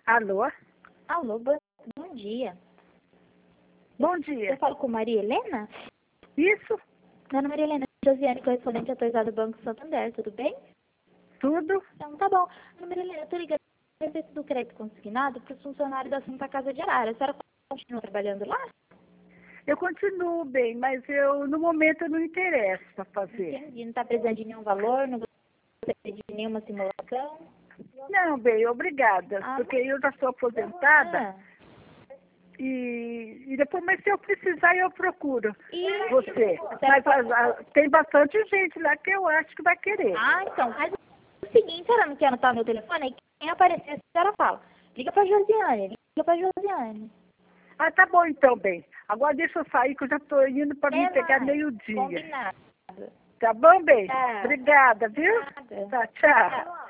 Alô? Alô, bom dia. Bom dia. Eu falo com Maria Helena? Isso? Dona Maria Helena, Josiane, correspondente autorizado do Banco Santander, tudo bem? Tudo? Então, tá bom. Dona Maria Helena, eu tô ligando a respeito do crédito consignado para os funcionários da Santa Casa de Arara. A senhora continua trabalhando lá? Eu continuo bem, mas no momento eu não interesso para fazer. Entendi. Não está precisando de nenhum valor, não gostaria de nenhuma simulação? Não, bem, obrigada, porque eu já sou aposentada e depois, mas se eu precisar, eu procuro você. Mas tem bastante gente lá que eu acho que vai querer. Então, faz o seguinte, a senhora não quer anotar meu telefone? Aí quem aparecer, a senhora fala. Liga pra Josiane, liga pra Josiane. Ah, tá bom então, bem. Agora deixa eu sair que eu já estou indo para me pegar meio-dia. Combinado. Tá bom, bem? Tá. Obrigada, viu? Nada. Tá, tchau.